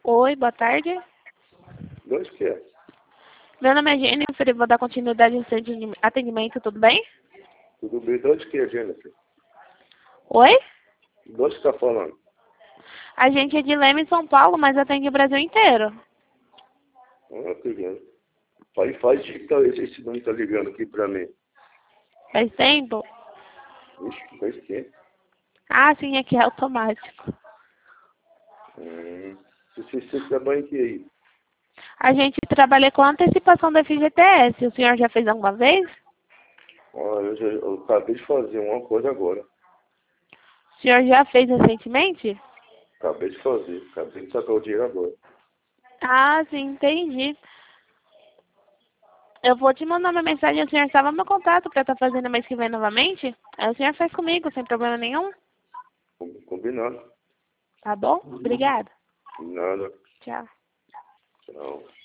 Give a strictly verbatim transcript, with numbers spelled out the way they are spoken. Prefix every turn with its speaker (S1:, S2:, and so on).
S1: Oi, boa tarde.
S2: Dois que é?
S1: Meu nome é Jennifer e vou dar continuidade ao seu atendimento, tudo bem?
S2: Tudo bem? Dois que é, Jennifer?
S1: Oi?
S2: Dois que tá falando?
S1: A gente é de Leme, São Paulo, mas atende o Brasil inteiro.
S2: Ah, que lindo. Faz, faz que tá, esse nome tá ligando aqui pra mim.
S1: Faz tempo?
S2: Ixi, faz tempo.
S1: Ah, sim, aqui é automático.
S2: Hum. Você, você trabalha em que aí?
S1: A gente trabalha com antecipação da F G T S. O senhor já fez alguma vez?
S2: Olha, eu, já, eu acabei de fazer uma coisa agora.
S1: O senhor já fez recentemente?
S2: Acabei de fazer. Acabei de sacar o dinheiro agora.
S1: Ah, sim, entendi. Eu vou te mandar uma mensagem, o senhor salva meu contato para estar fazendo mês que vem novamente. Aí o senhor faz comigo, sem problema nenhum.
S2: Com- Combinado.
S1: Tá bom? Obrigada.
S2: Nada.
S1: Tchau.
S2: Tchau.